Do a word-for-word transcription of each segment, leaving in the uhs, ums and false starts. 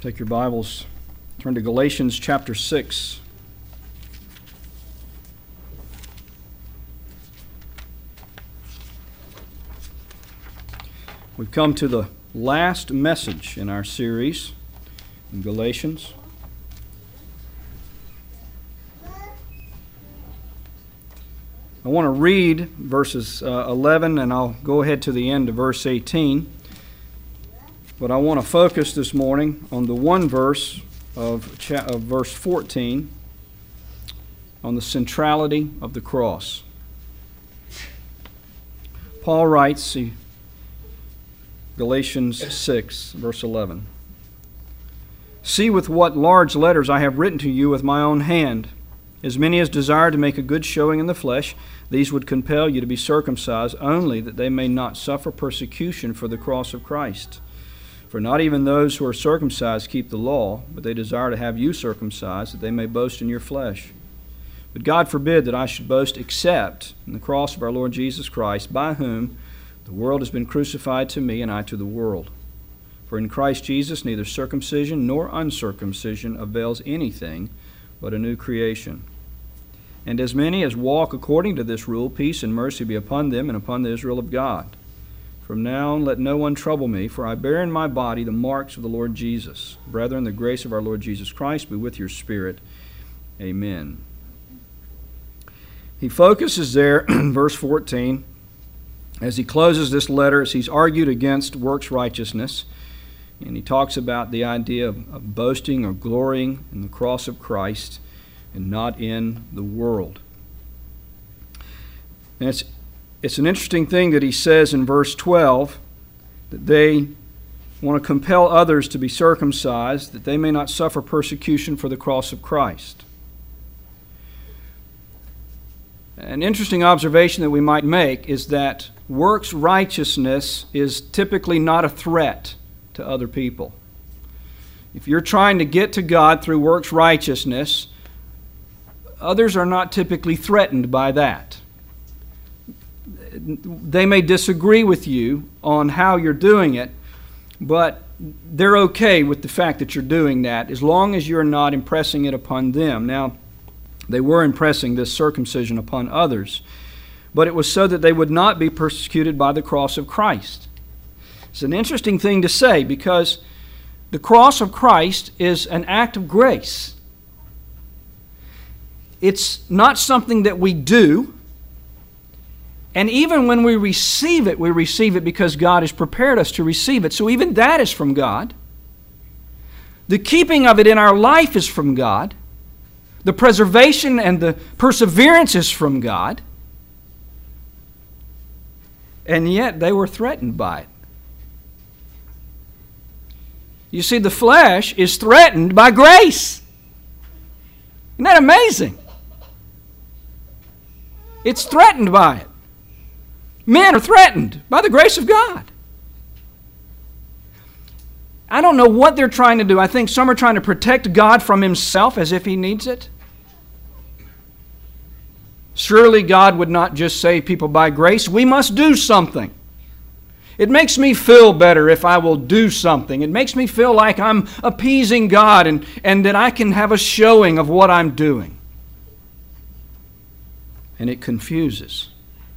Take your Bibles, turn to Galatians chapter six. We've come to the last message in our series in Galatians. I want to read verses uh, eleven, and I'll go ahead to the end of verse eighteen. But I want to focus this morning on the one verse of, cha- of verse fourteen, on the centrality of the cross. Paul writes, see, Galatians six, verse eleven. See with what large letters I have written to you with my own hand. As many as desire to make a good showing in the flesh, these would compel you to be circumcised, only that they may not suffer persecution for the cross of Christ. For not even those who are circumcised keep the law, but they desire to have you circumcised, that they may boast in your flesh. But God forbid that I should boast except in the cross of our Lord Jesus Christ, by whom the world has been crucified to me, and I to the world. For in Christ Jesus neither circumcision nor uncircumcision avails anything, but a new creation. And as many as walk according to this rule, peace and mercy be upon them and upon the Israel of God. From now on let no one trouble me, for I bear in my body the marks of the Lord Jesus. Brethren, the grace of our Lord Jesus Christ be with your spirit. Amen. He focuses there in verse fourteen, as he closes this letter, as he's argued against works righteousness, and he talks about the idea of, of boasting or glorying in the cross of Christ and not in the world. And it's It's an interesting thing that he says in verse twelve, that they want to compel others to be circumcised, that they may not suffer persecution for the cross of Christ. An interesting observation that we might make is that works righteousness is typically not a threat to other people. If you're trying to get to God through works righteousness, others are not typically threatened by that. They may disagree with you on how you're doing it, but they're okay with the fact that you're doing that as long as you're not impressing it upon them. Now, they were impressing this circumcision upon others, but it was so that they would not be persecuted by the cross of Christ. It's an interesting thing to say, because the cross of Christ is an act of grace. It's not something that we do. And even when we receive it, we receive it because God has prepared us to receive it. So even that is from God. The keeping of it in our life is from God. The preservation and the perseverance is from God. And yet they were threatened by it. You see, the flesh is threatened by grace. Isn't that amazing? It's threatened by it. Men are threatened by the grace of God. I don't know what they're trying to do. I think some are trying to protect God from himself as if he needs it. Surely God would not just save people by grace. We must do something. It makes me feel better if I will do something. It makes me feel like I'm appeasing God and, and that I can have a showing of what I'm doing. And it confuses.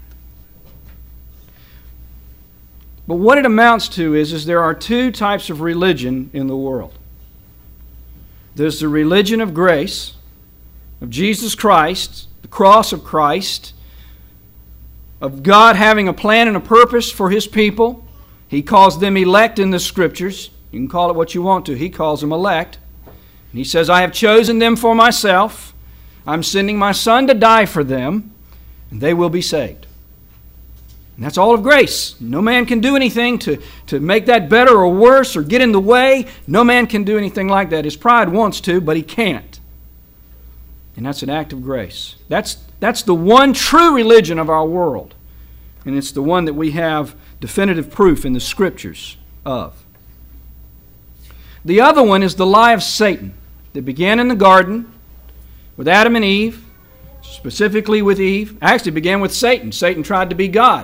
But what it amounts to is, is there are two types of religion in the world. There's the religion of grace, of Jesus Christ, the cross of Christ, of God having a plan and a purpose for his people. He calls them elect in the Scriptures. You can call it what you want to. He calls them elect. And he says, I have chosen them for myself. I'm sending my Son to die for them, and they will be saved. And that's all of grace. No man can do anything to, to make that better or worse or get in the way. No man can do anything like that. His pride wants to, but he can't. And that's an act of grace. That's, that's the one true religion of our world. And it's the one that we have definitive proof in the Scriptures of. The other one is the lie of Satan that began in the garden with Adam and Eve, specifically with Eve. Actually, it began with Satan. Satan tried to be God.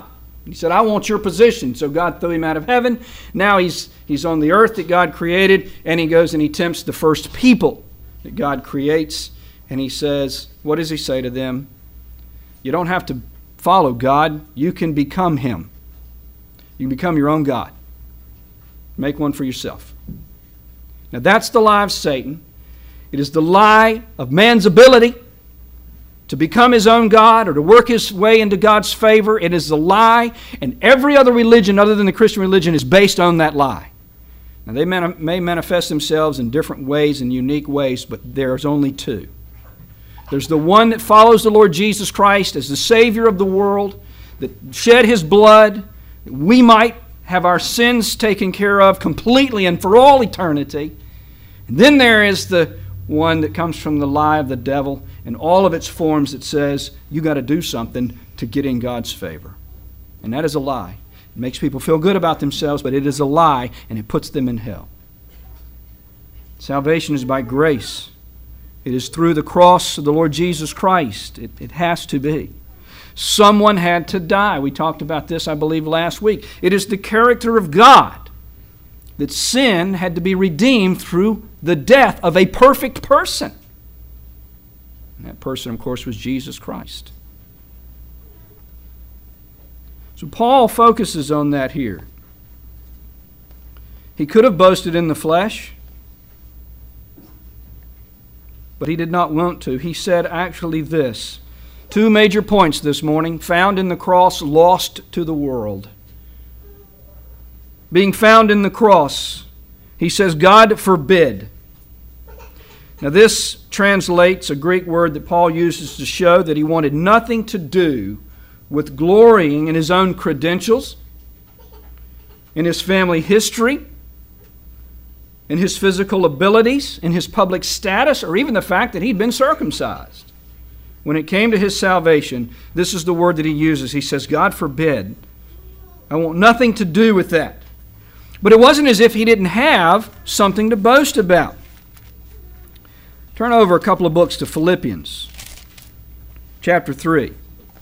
He said, I want your position. So God threw him out of heaven. Now he's, he's on the earth that God created, and he goes and he tempts the first people that God creates. And he says, what does he say to them? You don't have to follow God. You can become him. You can become your own God. Make one for yourself. Now that's the lie of Satan. It is the lie of man's ability to become his own God or to work his way into God's favor. It is a lie, and every other religion other than the Christian religion is based on that lie. Now they may manifest themselves in different ways and unique ways, but there's only two. There's the one that follows the Lord Jesus Christ as the Savior of the world, that shed his blood, that we might have our sins taken care of completely and for all eternity. And then there is the one that comes from the lie of the devil in all of its forms that says you got to do something to get in God's favor. And that is a lie. It makes people feel good about themselves, but it is a lie, and it puts them in hell. Salvation is by grace. It is through the cross of the Lord Jesus Christ. It, it has to be. Someone had to die. We talked about this, I believe, last week. It is the character of God that sin had to be redeemed through the death of a perfect person. And that person, of course, was Jesus Christ. So Paul focuses on that here. He could have boasted in the flesh, but he did not want to. He said actually this. Two major points this morning. Found in the cross, lost to the world. Being found in the cross, he says, God forbid. Now this translates a Greek word that Paul uses to show that he wanted nothing to do with glorying in his own credentials, in his family history, in his physical abilities, in his public status, or even the fact that he'd been circumcised. When it came to his salvation, this is the word that he uses. He says, God forbid. I want nothing to do with that. But it wasn't as if he didn't have something to boast about. Turn over a couple of books to Philippians, chapter three.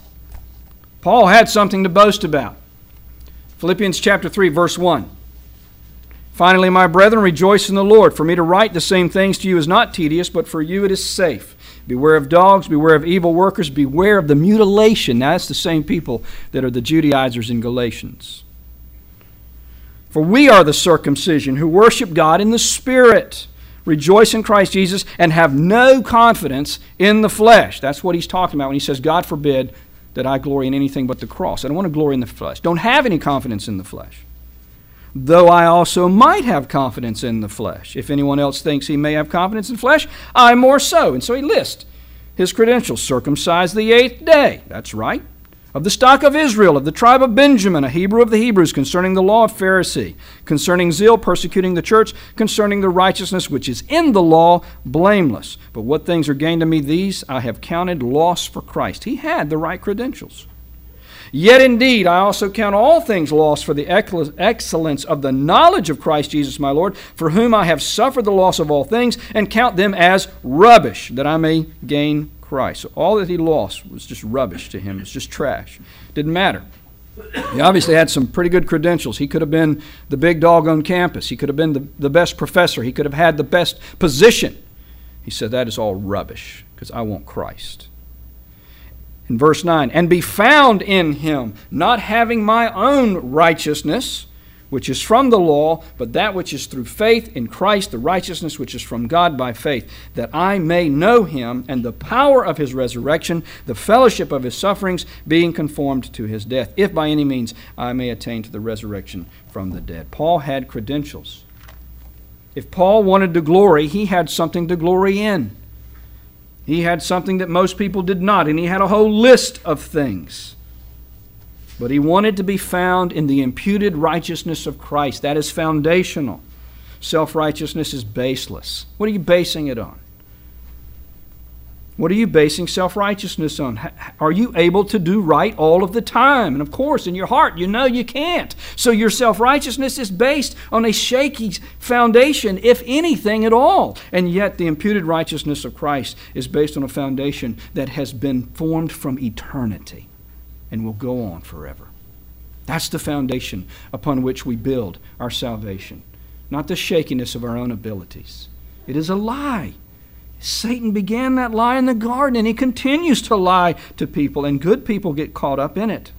Paul had something to boast about. Philippians chapter three, verse one. Finally, my brethren, rejoice in the Lord. For me to write the same things to you is not tedious, but for you it is safe. Beware of dogs, beware of evil workers, beware of the mutilation. Now, that's the same people that are the Judaizers in Galatians. For we are the circumcision who worship God in the Spirit, rejoice in Christ Jesus, and have no confidence in the flesh. That's what he's talking about when he says, God forbid that I glory in anything but the cross. I don't want to glory in the flesh. Don't have any confidence in the flesh. Though I also might have confidence in the flesh. If anyone else thinks he may have confidence in flesh, I more so. And so he lists his credentials. Circumcised the eighth day. That's right. Of the stock of Israel, of the tribe of Benjamin, a Hebrew of the Hebrews, concerning the law of Pharisee, concerning zeal, persecuting the church, concerning the righteousness which is in the law, blameless. But what things are gained to me, these I have counted loss for Christ. He had the right credentials. Yet indeed, I also count all things lost for the excellence of the knowledge of Christ Jesus my Lord, for whom I have suffered the loss of all things, and count them as rubbish, that I may gain Christ. So all that he lost was just rubbish to him. It was just trash. Didn't matter. He obviously had some pretty good credentials. He could have been the big dog on campus. He could have been the, the best professor. He could have had the best position. He said, that is all rubbish, because I want Christ. In verse nine, and be found in him, not having my own righteousness, which is from the law, but that which is through faith in Christ, the righteousness which is from God by faith, that I may know him and the power of his resurrection, the fellowship of his sufferings, being conformed to his death, if by any means I may attain to the resurrection from the dead. Paul had credentials. If Paul wanted to glory, he had something to glory in. He had something that most people did not, and he had a whole list of things. But he wanted to be found in the imputed righteousness of Christ. That is foundational. Self-righteousness is baseless. What are you basing it on? What are you basing self-righteousness on? Are you able to do right all of the time? And of course, in your heart, you know you can't. So your self-righteousness is based on a shaky foundation, if anything at all. And yet the imputed righteousness of Christ is based on a foundation that has been formed from eternity and will go on forever. That's the foundation upon which we build our salvation, not the shakiness of our own abilities. It is a lie. Satan began that lie in the garden, and he continues to lie to people, and good people get caught up in it.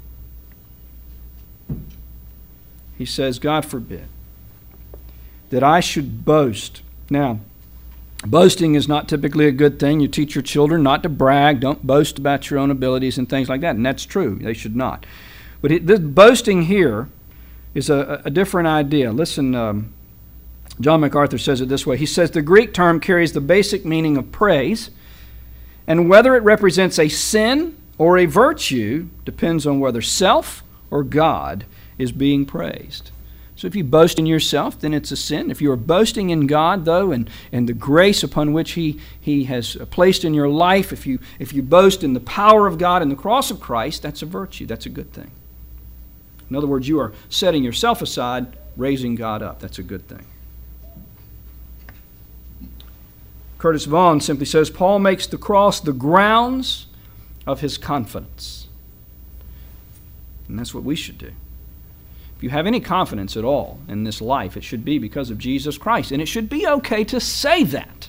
He says, God forbid that I should boast. Now, boasting is not typically a good thing. You teach your children not to brag. Don't boast about your own abilities and things like that, and that's true. They should not. But it, this boasting here is a, a different idea. Listen, um, John MacArthur says it this way. He says the Greek term carries the basic meaning of praise, and whether it represents a sin or a virtue depends on whether self or God is being praised. So if you boast in yourself, then it's a sin. If you are boasting in God, though, and, and the grace upon which He, he has placed in your life, if you, if you boast in the power of God and the cross of Christ, that's a virtue. That's a good thing. In other words, you are setting yourself aside, raising God up. That's a good thing. Curtis Vaughan simply says, Paul makes the cross the grounds of his confidence. And that's what we should do. If you have any confidence at all in this life, it should be because of Jesus Christ. And it should be okay to say that.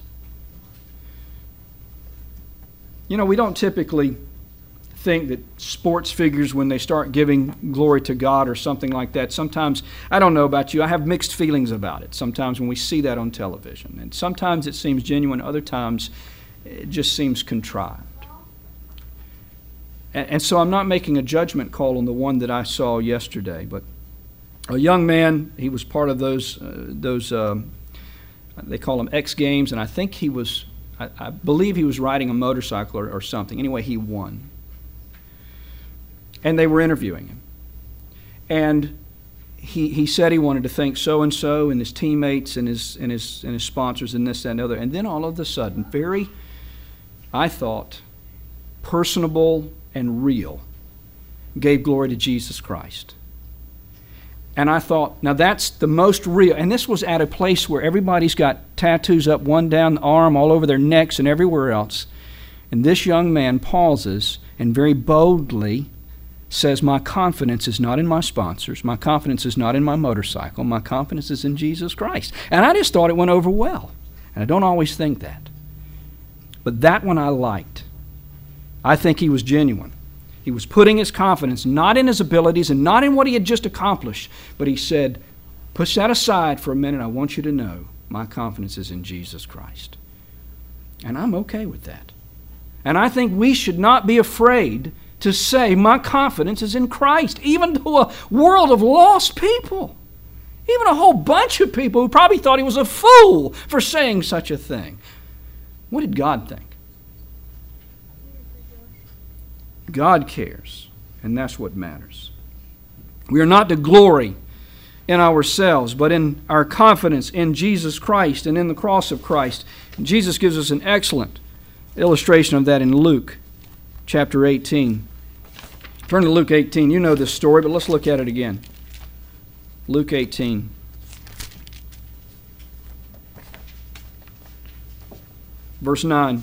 You know, we don't typically think that sports figures, when they start giving glory to God or something like that, sometimes, I don't know about you, I have mixed feelings about it sometimes when we see that on television. And sometimes it seems genuine, other times it just seems contrived. And, and so I'm not making a judgment call on the one that I saw yesterday, but a young man, he was part of those, uh, those um, they call them X Games, and I think he was, I, I believe he was riding a motorcycle or, or something. Anyway, he won. And they were interviewing him. And he he said he wanted to thank so-and-so and his teammates and his, and his, and his sponsors and this, that, and the other. And then all of a sudden, very, I thought, personable and real, gave glory to Jesus Christ. And I thought, now that's the most real. And this was at a place where everybody's got tattoos up one down the arm, all over their necks and everywhere else. And this young man pauses and very boldly says, my confidence is not in my sponsors. My confidence is not in my motorcycle. My confidence is in Jesus Christ. And I just thought it went over well. And I don't always think that. But that one I liked. I think he was genuine. He was putting his confidence not in his abilities and not in what he had just accomplished, but he said, push that aside for a minute. I want you to know my confidence is in Jesus Christ. And I'm okay with that. And I think we should not be afraid to say, my confidence is in Christ, even to a world of lost people. Even a whole bunch of people who probably thought he was a fool for saying such a thing. What did God think? God cares, and that's what matters. We are not to glory in ourselves, but in our confidence in Jesus Christ and in the cross of Christ. And Jesus gives us an excellent illustration of that in Luke chapter eighteen. Turn to Luke eighteen. You know this story, but let's look at it again. Luke eighteen. Verse nine.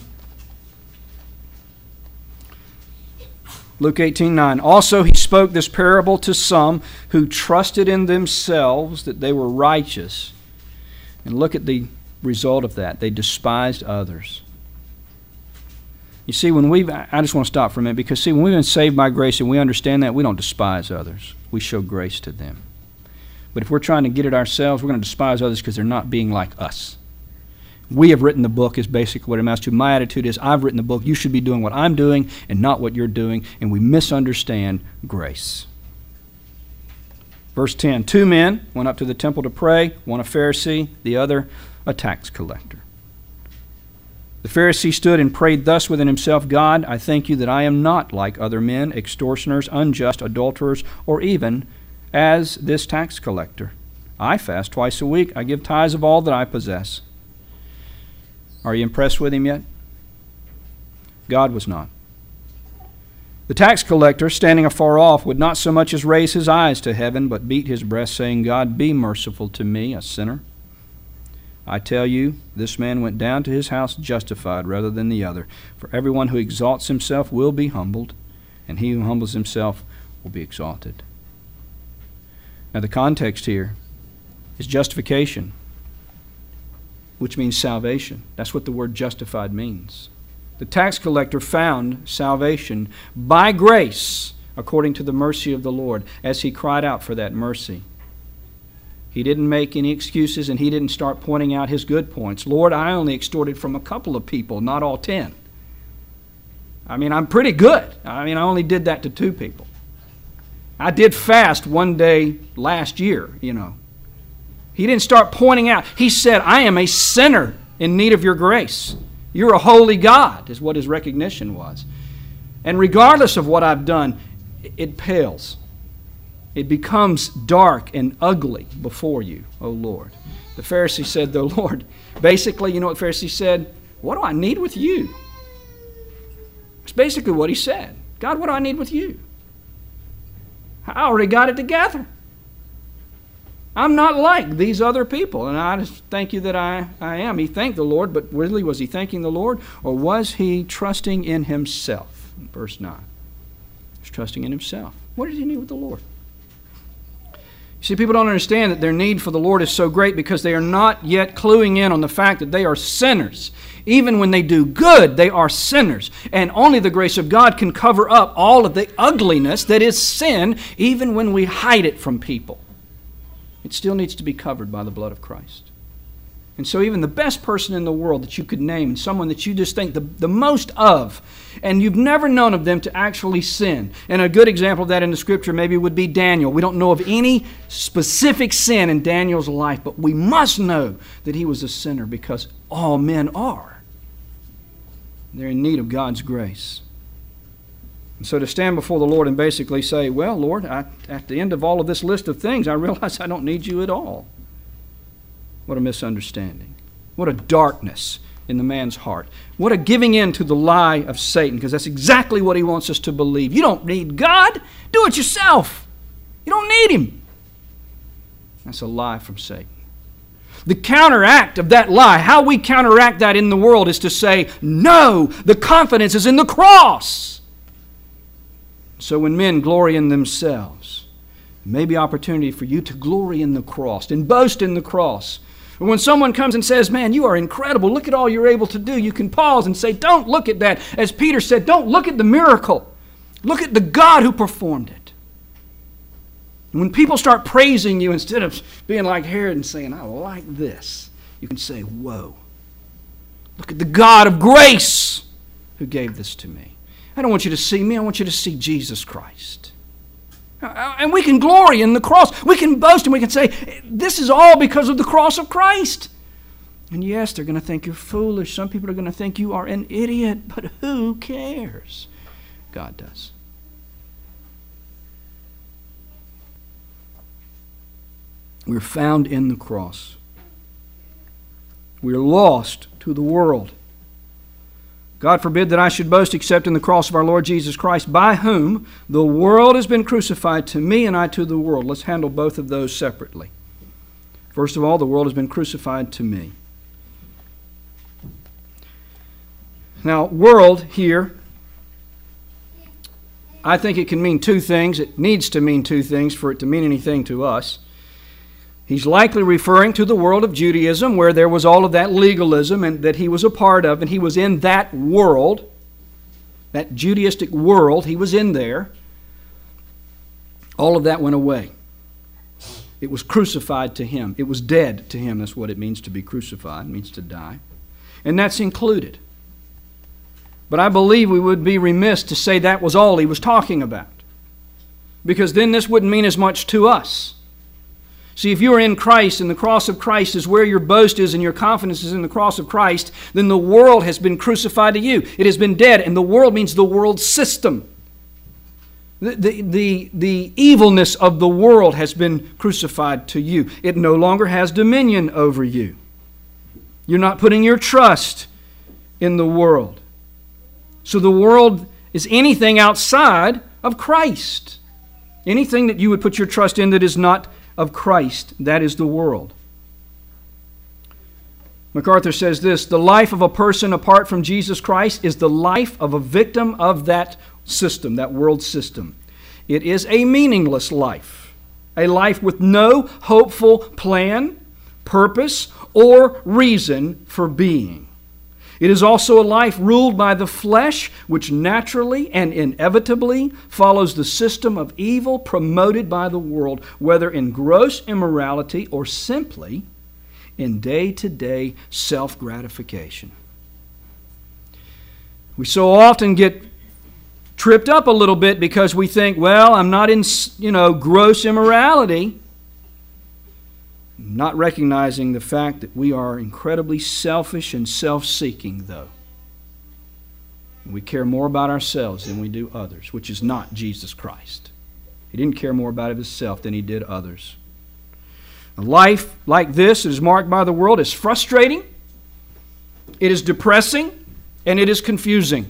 Luke eighteen nine. Also he spoke this parable to some who trusted in themselves that they were righteous. And look at the result of that. They despised others. You see, when we've, I just want to stop for a minute, because see, when we've been saved by grace and we understand that, we don't despise others. We show grace to them. But if we're trying to get it ourselves, we're going to despise others because they're not being like us. We have written the book is basically what it amounts to. My attitude is, I've written the book. You should be doing what I'm doing and not what you're doing. And we misunderstand grace. Verse ten, two men went up to the temple to pray, one a Pharisee, the other a tax collector. The Pharisee stood and prayed thus within himself, God, I thank you that I am not like other men, extortioners, unjust, adulterers, or even as this tax collector. I fast twice a week. I give tithes of all that I possess. Are you impressed with him yet? God was not. The tax collector, standing afar off, would not so much as raise his eyes to heaven, but beat his breast, saying, God, be merciful to me, a sinner. I tell you, this man went down to his house justified rather than the other. For everyone who exalts himself will be humbled, and he who humbles himself will be exalted. Now the context here is justification, which means salvation. That's what the word justified means. The tax collector found salvation by grace according to the mercy of the Lord as he cried out for that mercy. He didn't make any excuses, and he didn't start pointing out his good points. Lord, I only extorted from a couple of people, not all ten. I mean, I'm pretty good. I mean, I only did that to two people. I did fast one day last year, you know. He didn't start pointing out. He said, I am a sinner in need of your grace. You're a holy God, is what his recognition was. And regardless of what I've done, it pales. It becomes dark and ugly before you, O Lord. The Pharisee said, though, Lord, basically, you know what the Pharisee said? What do I need with you? That's basically what he said. God, what do I need with you? I already got it together. I'm not like these other people, and I just thank you that I, I am. He thanked the Lord, but really, was he thanking the Lord, or was he trusting in himself? In verse nine. He's trusting in himself. What does he need with the Lord? You see, people don't understand that their need for the Lord is so great because they are not yet cluing in on the fact that they are sinners. Even when they do good, they are sinners. And only the grace of God can cover up all of the ugliness that is sin, even when we hide it from people. It still needs to be covered by the blood of Christ. And so even the best person in the world that you could name, and someone that you just think the, the most of, and you've never known of them to actually sin. And a good example of that in the Scripture maybe would be Daniel. We don't know of any specific sin in Daniel's life, but we must know that he was a sinner because all men are. They're in need of God's grace. And so to stand before the Lord and basically say, well, Lord, I, at the end of all of this list of things, I realize I don't need you at all. What a misunderstanding. What a darkness in the man's heart. What a giving in to the lie of Satan, because that's exactly what he wants us to believe. You don't need God. Do it yourself. You don't need him. That's a lie from Satan. The counteract of that lie, how we counteract that in the world, is to say, no, the confidence is in the cross. So when men glory in themselves, there may be opportunity for you to glory in the cross and boast in the cross. But when someone comes and says, man, you are incredible, look at all you're able to do, you can pause and say, don't look at that. As Peter said, don't look at the miracle. Look at the God who performed it. And when people start praising you, instead of being like Herod and saying, I like this, you can say, whoa. Look at the God of grace who gave this to me. I don't want you to see me, I want you to see Jesus Christ. And we can glory in the cross. We can boast and we can say, this is all because of the cross of Christ. And yes, they're going to think you're foolish. Some people are going to think you are an idiot. But who cares? God does. We're found in the cross. We're lost to the world. God forbid that I should boast except in the cross of our Lord Jesus Christ, by whom the world has been crucified to me and I to the world. Let's handle both of those separately. First of all, the world has been crucified to me. Now, world here, I think it can mean two things. It needs to mean two things for it to mean anything to us. He's likely referring to the world of Judaism, where there was all of that legalism and that he was a part of, and he was in that world, that Judaistic world, he was in there. All of that went away. It was crucified to him. It was dead to him. That's what it means to be crucified. It means to die. And that's included. But I believe we would be remiss to say that was all he was talking about, because then this wouldn't mean as much to us. See, if you are in Christ and the cross of Christ is where your boast is and your confidence is in the cross of Christ, then the world has been crucified to you. It has been dead, and the world means the world system. The, the, the, the evilness of the world has been crucified to you. It no longer has dominion over you. You're not putting your trust in the world. So the world is anything outside of Christ. Anything that you would put your trust in that is not of Christ, that is the world. MacArthur says this: the life of a person apart from Jesus Christ is the life of a victim of that system, that world system. It is a meaningless life. a life with no hopeful plan, purpose, or reason for being. It is also a life ruled by the flesh, which naturally and inevitably follows the system of evil promoted by the world, whether in gross immorality or simply in day-to-day self-gratification. We so often get tripped up a little bit because we think, well, I'm not in, you know, gross immorality, not recognizing the fact that we are incredibly selfish and self-seeking, though. We care more about ourselves than we do others, which is not Jesus Christ. He didn't care more about himself than he did others. A life like this that is marked by the world is frustrating, it is depressing, and it is confusing.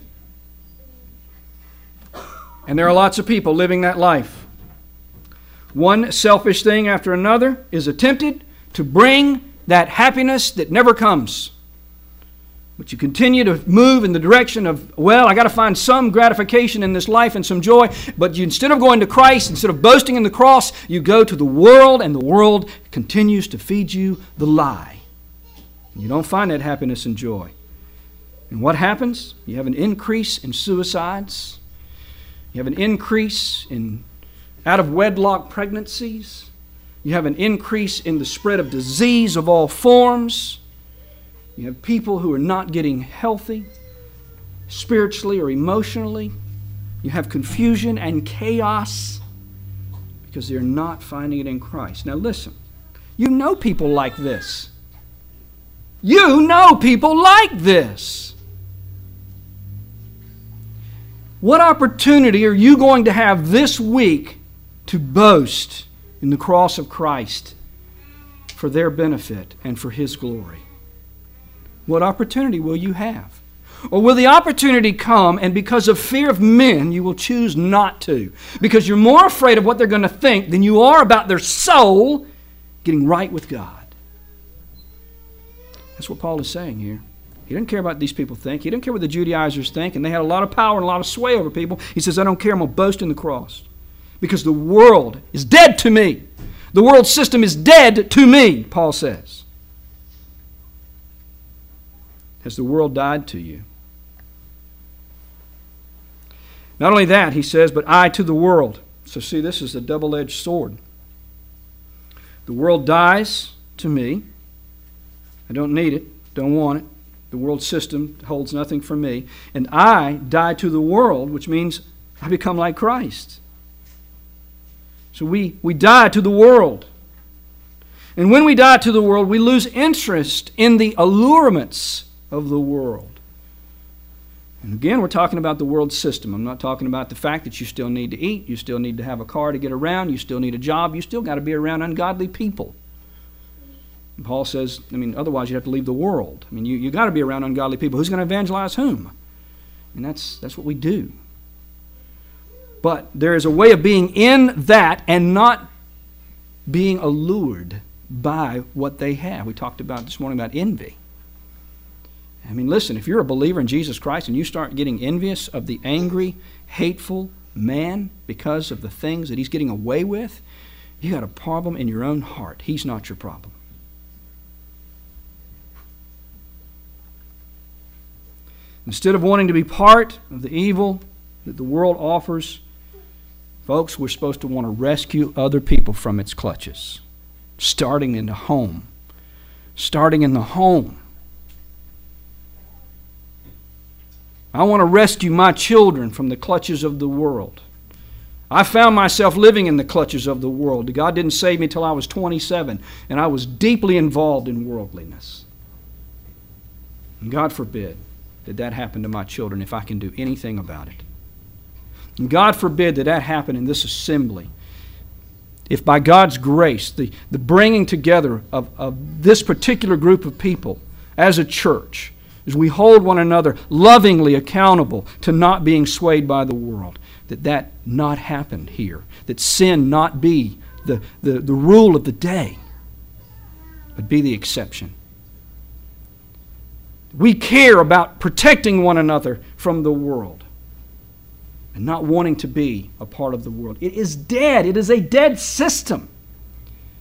And there are lots of people living that life. One selfish thing after another is attempted to bring that happiness that never comes. But you continue to move in the direction of, well, I got to find some gratification in this life and some joy. But you, instead of going to Christ, instead of boasting in the cross, you go to the world, and the world continues to feed you the lie. You don't find that happiness and joy. And what happens? You have an increase in suicides. You have an increase in out-of-wedlock pregnancies. You have an increase in the spread of disease of all forms. You have people who are not getting healthy spiritually or emotionally. You have confusion and chaos because they're not finding it in Christ. Now listen, you know people like this. You know people like this. What opportunity are you going to have this week to boast in the cross of Christ for their benefit and for His glory? What opportunity will you have? Or will the opportunity come and because of fear of men you will choose not to? Because you're more afraid of what they're going to think than you are about their soul getting right with God. That's what Paul is saying here. He didn't care about what these people think. He didn't care what the Judaizers think, and they had a lot of power and a lot of sway over people. He says, I don't care, I'm going to boast in the cross. Because the world is dead to me. The world system is dead to me, Paul says. Has the world died to you? Not only that, he says, but I to the world. So see, this is a double-edged sword. The world dies to me. I don't need it, don't want it. The world system holds nothing for me. And I die to the world, which means I become like Christ. So we, we die to the world. And when we die to the world, we lose interest in the allurements of the world. And again, we're talking about the world system. I'm not talking about the fact that you still need to eat, you still need to have a car to get around, you still need a job, you still got to be around ungodly people. And Paul says, I mean, otherwise you'd have to leave the world. I mean, you, you got to be around ungodly people. Who's going to evangelize whom? And that's, that's what we do. But there is a way of being in that and not being allured by what they have. We talked about this morning about envy. I mean, listen, if you're a believer in Jesus Christ and you start getting envious of the angry, hateful man because of the things that he's getting away with, you got a problem in your own heart. He's not your problem. Instead of wanting to be part of the evil that the world offers, folks, we're supposed to want to rescue other people from its clutches, starting in the home. Starting in the home. I want to rescue my children from the clutches of the world. I found myself living in the clutches of the world. God didn't save me until I was twenty-seven, and I was deeply involved in worldliness. And God forbid that that happen to my children if I can do anything about it. And God forbid that that happen in this assembly. If by God's grace, the, the bringing together of, of this particular group of people as a church, as we hold one another lovingly accountable to not being swayed by the world, that that not happen here, that sin not be the, the, the rule of the day, but be the exception. We care about protecting one another from the world and not wanting to be a part of the world. It is dead. It is a dead system.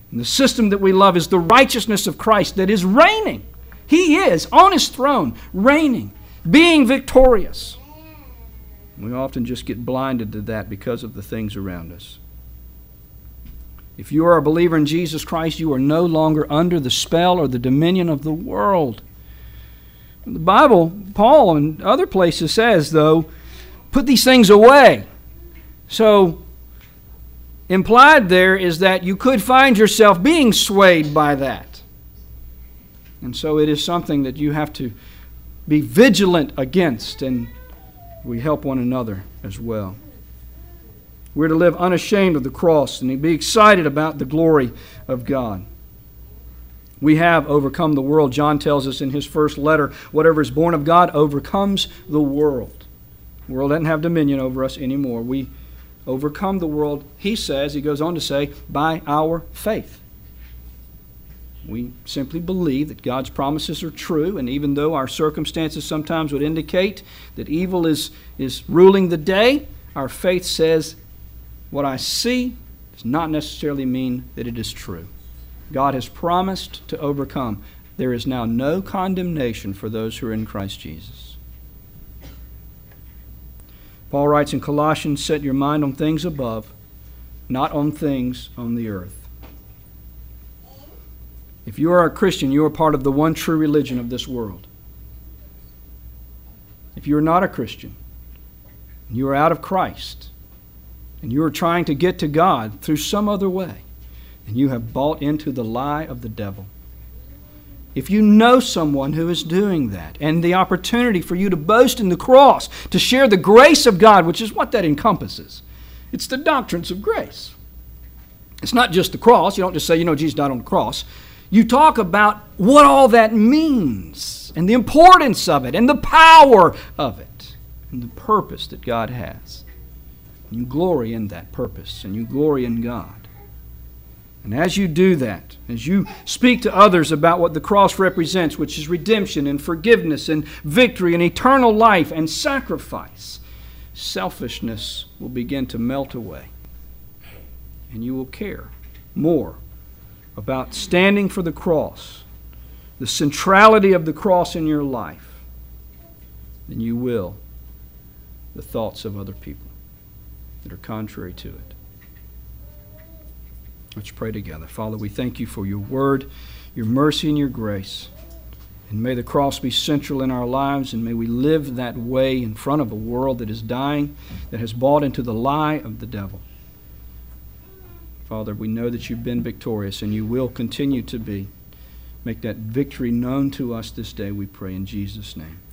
And the system that we love is the righteousness of Christ that is reigning. He is on His throne, reigning, being victorious. We often just get blinded to that because of the things around us. If you are a believer in Jesus Christ, you are no longer under the spell or the dominion of the world. The Bible, Paul and other places says, though, put these things away. So, implied there is that you could find yourself being swayed by that. And so it is something that you have to be vigilant against, and we help one another as well. We're to live unashamed of the cross and be excited about the glory of God. We have overcome the world. John tells us in his first letter, whatever is born of God overcomes the world. The world doesn't have dominion over us anymore. We overcome the world, he says, he goes on to say, by our faith. We simply believe that God's promises are true, and even though our circumstances sometimes would indicate that evil is, is ruling the day, our faith says, what I see does not necessarily mean that it is true. God has promised to overcome. There is now no condemnation for those who are in Christ Jesus. Paul writes in Colossians, set your mind on things above, not on things on the earth. If you are a Christian, you are part of the one true religion of this world. If you are not a Christian, and you are out of Christ, and you are trying to get to God through some other way, and you have bought into the lie of the devil. If you know someone who is doing that, and the opportunity for you to boast in the cross, to share the grace of God, which is what that encompasses. It's the doctrines of grace. It's not just the cross. You don't just say, you know, Jesus died on the cross. You talk about what all that means, and the importance of it, and the power of it, and the purpose that God has. You glory in that purpose, and you glory in God. And as you do that, as you speak to others about what the cross represents, which is redemption and forgiveness and victory and eternal life and sacrifice, selfishness will begin to melt away. And you will care more about standing for the cross, the centrality of the cross in your life, than you will the thoughts of other people that are contrary to it. Let's pray together. Father, we thank you for your word, your mercy, and your grace. And may the cross be central in our lives, and may we live that way in front of a world that is dying, that has bought into the lie of the devil. Father, we know that you've been victorious, and you will continue to be. Make that victory known to us this day, we pray in Jesus' name.